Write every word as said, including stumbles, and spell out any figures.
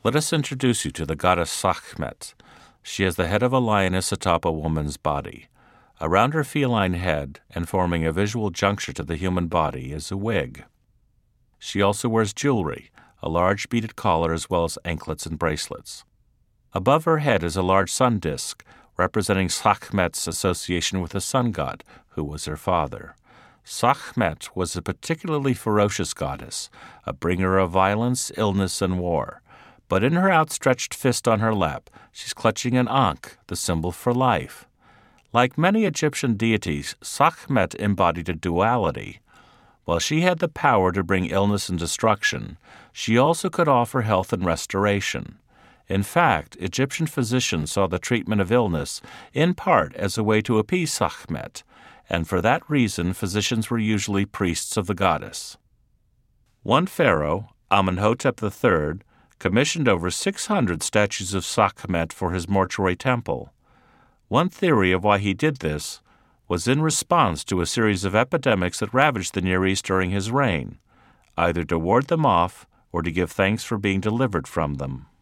Let us introduce you to the goddess Sekhmet. She is the head of a lioness atop a woman's body. Around her feline head, and forming a visual juncture to the human body, is a wig. She also wears jewelry, a large beaded collar as well as anklets and bracelets. Above her head is a large sun disk, representing Sekhmet's association with the sun god, who was her father. Sekhmet was a particularly ferocious goddess, a bringer of violence, illness, and war. But in her outstretched fist on her lap, she's clutching an ankh, the symbol for life. Like many Egyptian deities, Sekhmet embodied a duality. While she had the power to bring illness and destruction, she also could offer health and restoration. In fact, Egyptian physicians saw the treatment of illness in part as a way to appease Sekhmet, and for that reason physicians were usually priests of the goddess. One pharaoh, Amenhotep the Third, commissioned over six hundred statues of Sekhmet for his mortuary temple. One theory of why he did this was in response to a series of epidemics that ravaged the Near East during his reign, either to ward them off or to give thanks for being delivered from them.